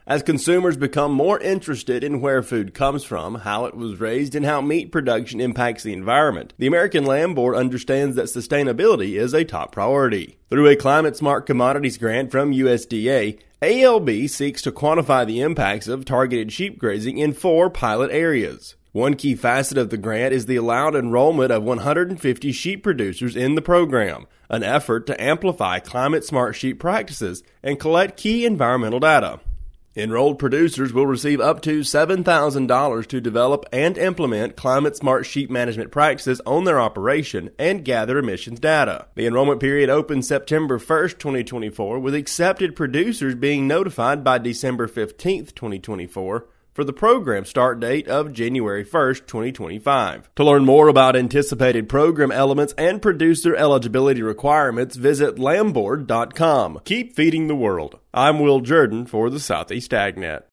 As consumers become more interested in where food comes from, how it was raised, and how meat production impacts the environment, the American Lamb Board understands that sustainability is a top priority. Through a Climate Smart Commodities grant from USDA, ALB seeks to quantify the impacts of targeted sheep grazing in 4 pilot areas. One key facet of the grant is the allowed enrollment of 150 sheep producers in the program, an effort to amplify climate-smart sheep practices and collect key environmental data. Enrolled producers will receive up to $7,000 to develop and implement climate-smart sheep management practices on their operation and gather emissions data. The enrollment period opens September 1st, 2024, with accepted producers being notified by December 15th, 2024, for the program start date of January 1st, 2025. To learn more about anticipated program elements and producer eligibility requirements, visit lambboard.com. Keep feeding the world. I'm Will Jordan for the Southeast AgNet.